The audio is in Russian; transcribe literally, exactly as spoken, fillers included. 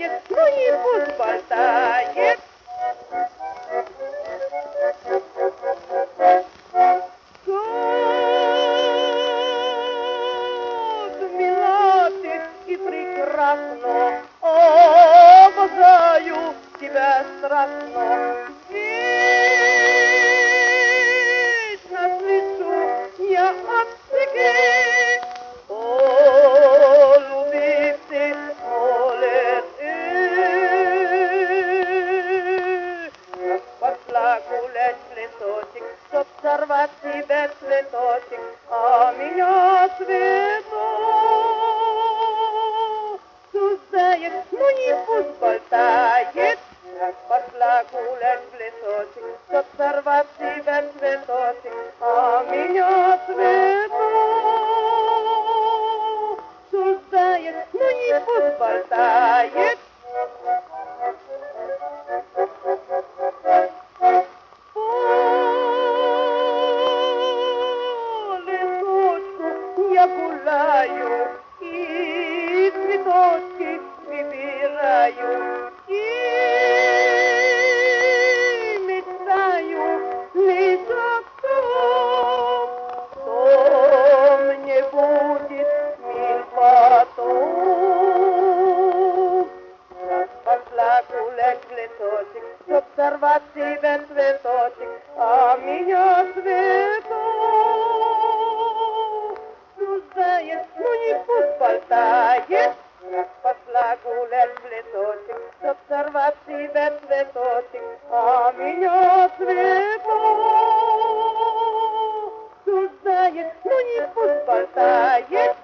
болтает, ну и пусть болтает. Как мила ты и прекрасна, обожаю тебя страстно. Вечно слышу я от всех, о, любивцы, молит их. Пошла гулять в лесочек, чтоб сорвать себе цветочек, а меня цветок суждает, ну не пусть болтает. Пошла гулять в лесочек, чтоб сорвать себе цветочек, а меня цветок суждает, ну не пусть болтает. Я гуляю и цветочки выбираю, и мечтаю лишь о том, что мне будет мил потом. Пошла гулять в лесочек, чтоб сорвать себе цветочек, а меня цветок суждает, ну не пусть болтает. Пошла гулять в лесочек, чтоб сорвать себе цветочек, а меня цветок суждает, ну не пусть болтает.